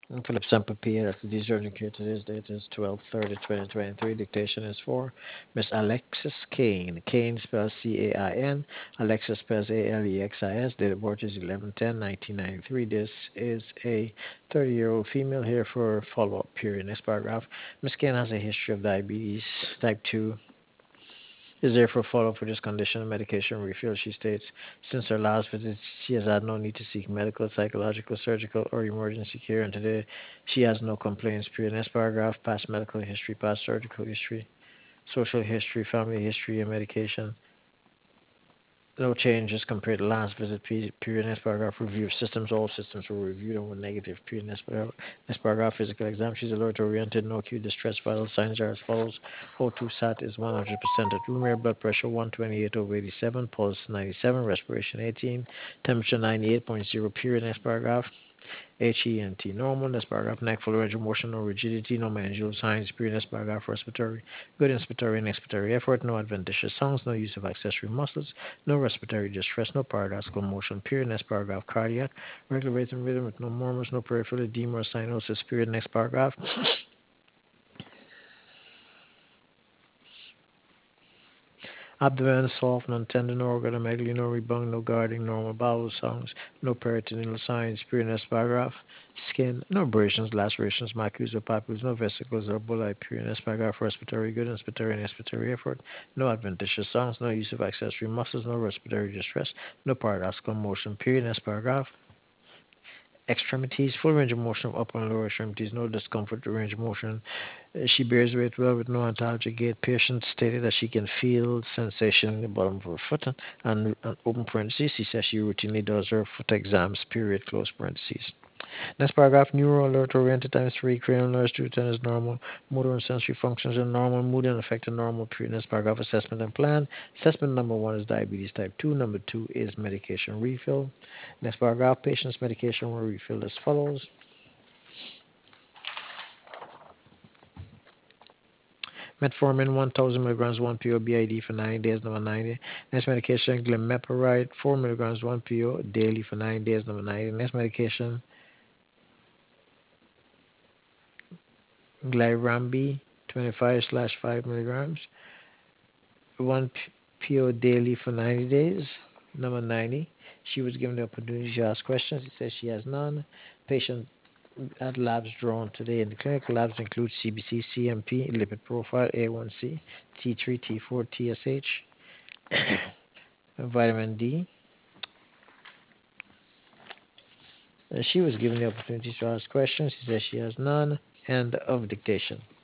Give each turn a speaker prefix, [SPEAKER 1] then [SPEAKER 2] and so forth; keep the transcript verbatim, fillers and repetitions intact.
[SPEAKER 1] I'm Philip Samper, after these urgent care. Today's date is twelve thirty twenty twenty-three. Dictation is for Miss Alexis Kane. Kane spells C A I N. Alexis spells A L E X I S. Date of birth is eleven ten nineteen ninety-three. This is a thirty-year-old female here for follow-up period. Next paragraph. Miss Kane has a history of diabetes type two, is there for follow-up for this condition and medication refill. She states, since her last visit, she has had no need to seek medical, psychological, surgical, or emergency care, and today she has no complaints. Period. Next paragraph, past medical history, past surgical history, social history, family history, and medication. No changes compared to last visit. Period. Next paragraph, review of systems. All systems were reviewed and were negative. Period. Next paragraph, next paragraph, physical exam. She's alert oriented, no acute distress. Vital signs are as follows. O two sat is one hundred percent at room air. Blood pressure one twenty-eight over eighty-seven. Pulse ninety-seven. Respiration eighteen. Temperature ninety-eight point zero. Period. Next paragraph. H E N T normal. Next paragraph. Neck full range of motion, no rigidity, no meningeal signs. Period. Next paragraph. Respiratory. Good inspiratory and expiratory effort. No adventitious sounds. No use of accessory muscles. No respiratory distress. No paradoxical motion. Period. Next paragraph. Cardiac. Regular rhythm rhythm with no murmurs. No peripheral edema or cyanosis. Period. Next paragraph. Abdomen soft, non-tender, no organomegaly, no rebung, no guarding, normal bowel sounds, no peritoneal signs. Period. Next paragraph. Skin, no abrasions, lacerations, macules or papules, no vesicles or bullae. Period. Next paragraph. Respiratory, good inspiratory and expiratory effort, no adventitious sounds, no use of accessory muscles, no respiratory distress, no paradoxical motion. Period. Next paragraph. Extremities, full range of motion of upper and lower extremities, no discomfort or range of motion. Uh, She bears weight well with no antalgic gait. Patient stated that she can feel sensation in the bottom of her foot, and, and, and open parentheses, she says she routinely does her foot exams, period, close parentheses. Next paragraph, neural alert oriented times three, cranial nerves two ten is normal, motor and sensory functions are normal, mood and affected normal, period. Next paragraph, assessment and plan. Assessment number one is diabetes type two, number two is medication refill. Next paragraph, patient's medication will refill as follows. Metformin one thousand milligrams one P O B I D for nine days, number ninety. Next medication, glimepiride four milligrams one P O daily for nine days, number ninety. Next medication, Glyrambi twenty-five slash five milligrams one P O daily for ninety days, number ninety. She was given the opportunity to ask questions. It says she has none. Patient had labs drawn today in the clinic. Labs include C B C, C M P, lipid profile, A one C, T three, T four, T S H, vitamin D. Uh, She was given the opportunity to ask questions. She says she has none. End of dictation.